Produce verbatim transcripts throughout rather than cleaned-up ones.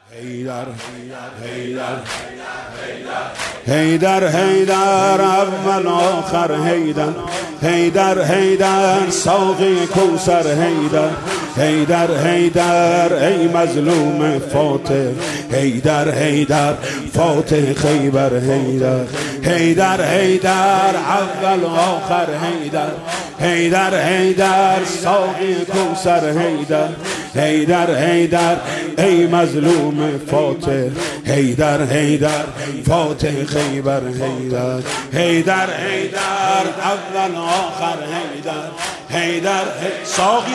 حیدر حیدر حیدر حیدر اول آخر حیدر حیدر حیدر ساقی کوثر حیدر حیدر حیدر ای مظلوم فاتح حیدر حیدر فاتح خیبر حیدر حیدر حیدر اول آخر حیدر حیدر حیدر ساقی کوثر حیدر حیدر حیدر ای مظلوم فاتح حیدر حیدر فاتح خیبر حیدر حیدر حیدر اول آخر حیدر حیدر ساقی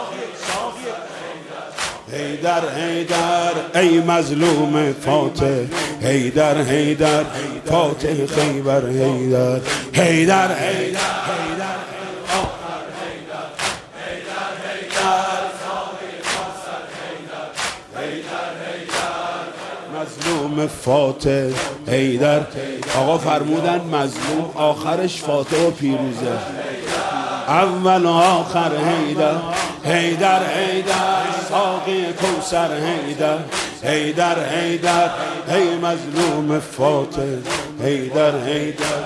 حیدر حیدر ای مظلوم فاتح حیدر حیدر فاتح خیبر حیدر حیدر حیدر مظلوم فاتح حیدر. آقا فرمودن مظلوم آخرش فاتح و پیروزه، اول و آخر حیدر حیدر حیدر ساقی کوثر حیدر حیدر حیدر ای مظلوم فاتح حیدر حیدر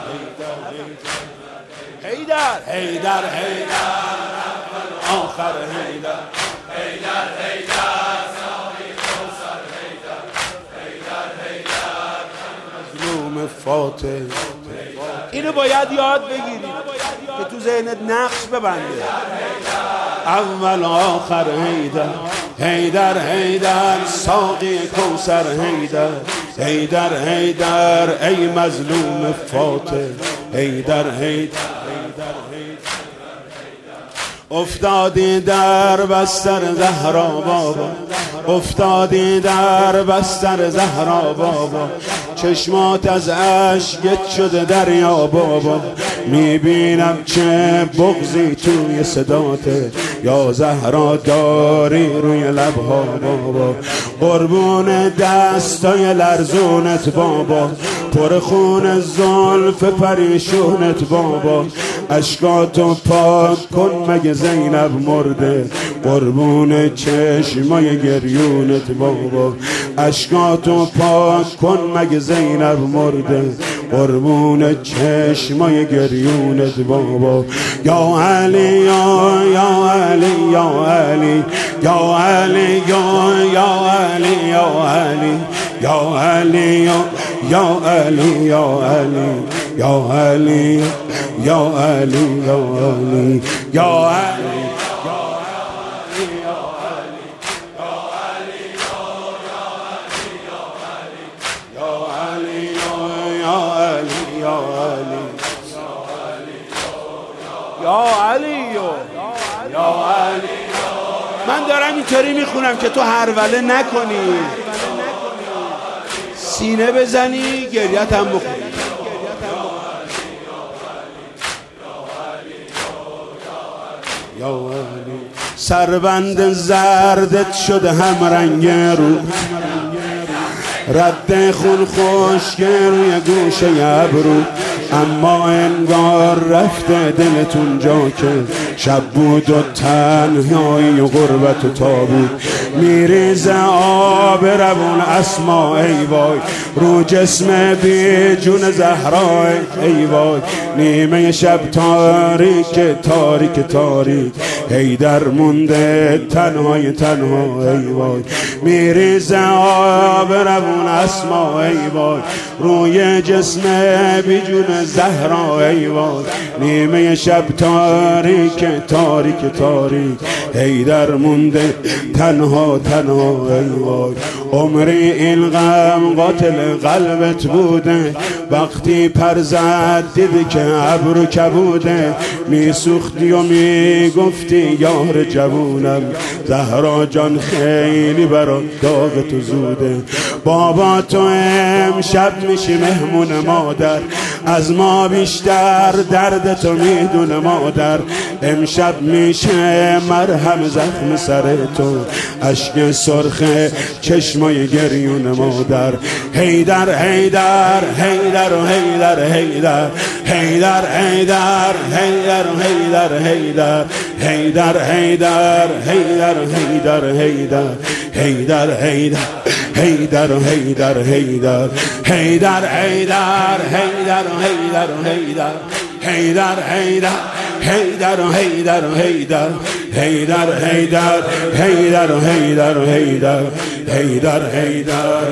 حیدر حیدر حیدر آخر حیدر حیدر حیدر ساقی کوثر حیدر حیدر حیدر مظلوم فاتح. اینو باید یاد بگیری که تو ذهنت نقش ببنده. اول آخر حیدر حیدر حیدر ساقی کوثر حیدر حیدر حیدر ای مظلوم فاتح حیدر حیدر افتادی در بستر زهرا بابا افتادی در بستر زهرا بابا چشمات از اشک شده دریا بابا میبینم چه بغضی توی صداته یا زهرا داری روی لبها بابا قربون دستای لرزونت بابا پر خون زلف پریشونت بابا اشکاتو پاک کن مگه زینب مرده قربون چشمای گریونت بابا اشکاتو پاک کن مگه زینب مرده قربون چشمای گریونت بابا یا علی یا یا علی یا علی یا علی یا یا علی یا علی یا علی یا علی یا علی یا علی یا علی یا علی یا علی یا علی یا علی. من دارم اینطوری میخونم که تو هروله نکنی، سینه بزنی گریت هم بخونی. یا علی سربند زردت شده هم رنگ رو رد خون خشک روی گوشه ابرو اما انگار رفته دلتون جا که شب بود و تنهایی و غربت و تابود میریزه آب روون اسما ای وای رو جسم بی جون زهرا ای وای نیمه شب تاریک تاریک تاریک حیدر مونده تنهای تنها ای وای میریزه آب روون اسما ای وای روی جسم بی جون زهرا ای وای نیمه شب تاریک تاریک تاریک حیدر مونده تنها تنها ای وای عمری این غم قاتل قلبت بوده وقتی پر زد دیدی که ابرو کبوده میسوختی و میگفتی یار جوونم زهرا جان خیلی برات داغ تو زوده بابا تو امشب میشی مهمون مادر از ما بیشتر درد تو میدونه مادر امشب میشه مرهم زخم سر تو اشک سرخ چشمای گریون مادر حیدر حیدر حیدر حیدر و حیدر حیدر حیدر حیدر حیدر و حیدر حیدر حیدر حیدر حیدر و حیدر حیدر حیدر حیدر حیدر و حیدر حیدر حیدر حیدر حیدر و حیدر و حیدر حیدر حیدر حیدر و حیدر و حیدر حیدر حیدر حیدر و حیدر و حیدر حیدر حیدر.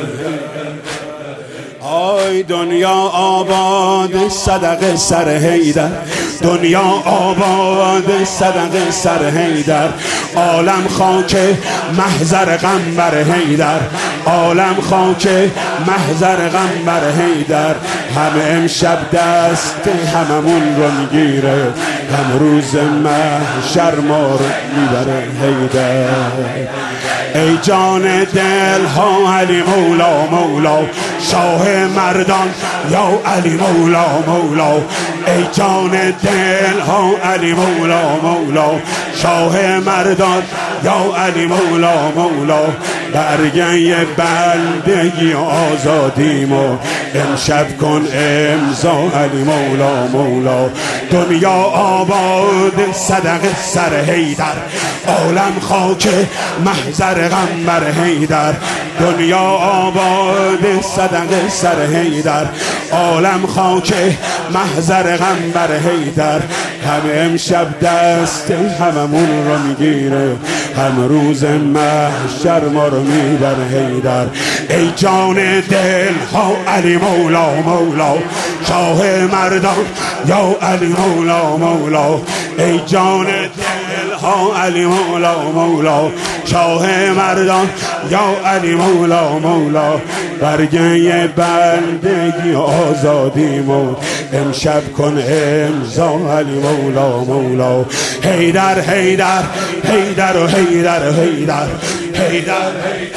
آی دنیا آباد صدق سر حیدر دنیا آباد صدق سر حیدر عالم خاک محضر قنبر حیدر عالم خاک محضر قنبر حیدر همه امشب دست هممون رو میگیره هم روز محشر ما رو میبره حیدر. ای جان دل ها علی مولا مولا شاه مردان یا علی مولا مولا ای جان دل ها علی مولا مولا شاه مردان یا علی مولا مولا برگه بندگی آزادیمو امشب کن امضا علی مولا مولا دنیا آباد صدق سر حیدر عالم خاک محضر قنبر حیدر دنیا آباد صدق سر حیدر عالم خاک محضر قنبر حیدر همه امشب دست هممون رو میگیره هم روز محشر ما رو میبر حیدر. ای جان دل ها علی مولا مولا شاه مردان یا علی مولا مولا ای جان دل ها علی مولا مولا شاه مردان یا علی مولا مولا برگه بندگی آزادیمو امشب کن امضا علی مولا مولا حیدر حیدر حیدر و حیدر حیدر حیدر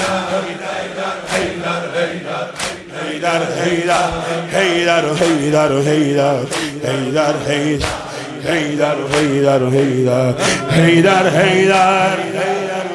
حیدر حیدر حیدر و حیدر و حیدر حیدر حیدر حیدر و حیدر و حیدر حیدر حیدر حیدر